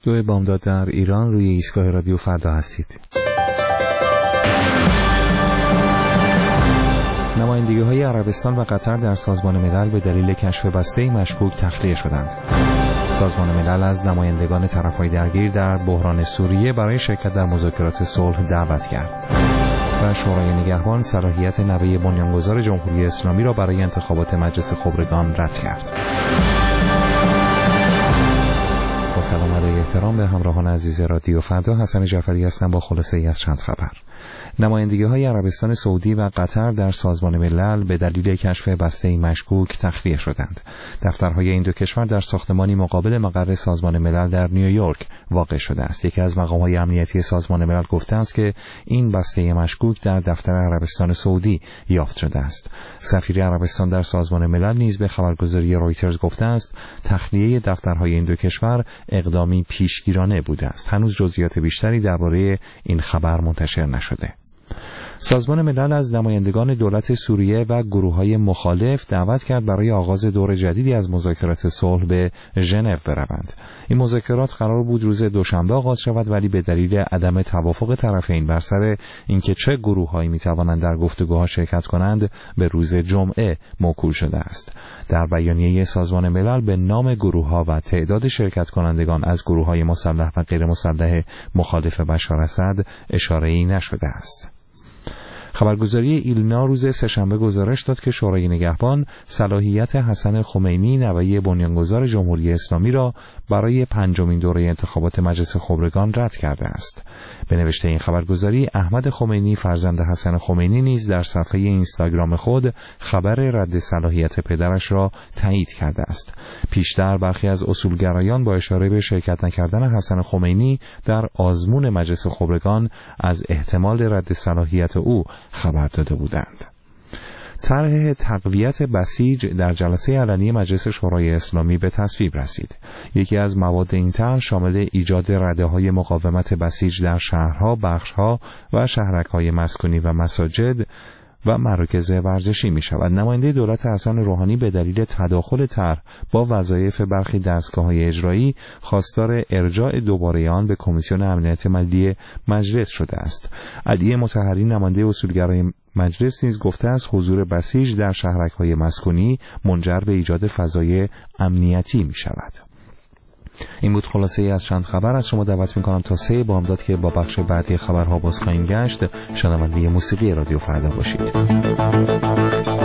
استودیو بامداد در ایران روی ایستگاه رادیو فردا هستید. نمایندگی‌های عربستان و قطر در سازمان ملل به دلیل کشف بسته مشکوک تخلیه شدند. سازمان ملل از نمایندگان طرف‌های درگیر در بحران سوریه برای شرکت در مذاکرات صلح دعوت کرد. و شورای نگهبان صلاحیت نوه بنیانگذار جمهوری اسلامی را برای انتخابات مجلس خبرگان رد کرد. با سلام و احترام به همراهان عزیز رادیو فردا، حسن جعفری هستم با خلاصه ای از چند خبر. نمایندگی‌های عربستان سعودی و قطر در سازمان ملل به دلیل کشف بسته مشکوک تخلیه شدند. دفترهای این دو کشور در ساختمانی مقابل مقر سازمان ملل در نیویورک واقع شده است. یکی از مقام‌های امنیتی سازمان ملل گفته است که این بسته مشکوک در دفتر عربستان سعودی یافت شده است. سفیر عربستان در سازمان ملل نیز به خبرگزاری رویترز گفته است تخلیه دفترهای این دو کشور اقدامی پیشگیرانه بوده است. هنوز جزئیات بیشتری درباره این خبر منتشر نشده. سازمان ملل از نمایندگان دولت سوریه و گروه‌های مخالف دعوت کرد برای آغاز دور جدیدی از مذاکرات صلح به ژنو بروند. این مذاکرات قرار بود روز دوشنبه آغاز شود، ولی به دلیل عدم توافق طرفین بر سر اینکه چه گروه‌هایی می‌توانند در گفتگوها شرکت کنند به روز جمعه موکول شده است. در بیانیه سازمان ملل به نام گروه‌ها و تعداد شرکت کنندگان از گروه‌های مسلح و غیر مسلح مخالف بشار اسد اشاره‌ای نشده است. خبرگزاری ایلنا روز سه‌شنبه گزارش داد که شورای نگهبان صلاحیت حسن خمینی نوه بنیانگذار جمهوری اسلامی را برای پنجمین دوره انتخابات مجلس خبرگان رد کرده است. به نوشته این خبرگزاری، احمد خمینی فرزند حسن خمینی نیز در صفحه اینستاگرام خود خبر رد صلاحیت پدرش را تایید کرده است. پیشتر برخی از اصولگرایان با اشاره به شرکت نکردن حسن خمینی در آزمون مجلس خبرگان از احتمال رد صلاحیت او خبر داده بودند. طرح تقویت بسیج در جلسه علنی مجلس شورای اسلامی به تصویب رسید. یکی از مواد این طرح شامل ایجاد رده‌های مقاومت بسیج در شهرها، بخش‌ها و شهرک‌های مسکونی و مساجد و مراکز ورزشی می شود. نماینده دولت حسن روحانی به دلیل تداخل طرح با وظایف برخی دستگاه‌های اجرایی خواستار ارجاع دوباره آن به کمیسیون امنیت ملی مجلس شده است. علی مطهری نماینده اصولگرای مجلس نیز گفته است حضور بسیج در شهرک‌های مسکونی منجر به ایجاد فضای امنیتی می شود. این بود خلاصه ای از چند خبر. از شما دعوت می‌کنم تا 3 بامداد که با بخش بعدی خبرها باز خواهیم گشت شنونده موسیقی رادیو فردا باشید.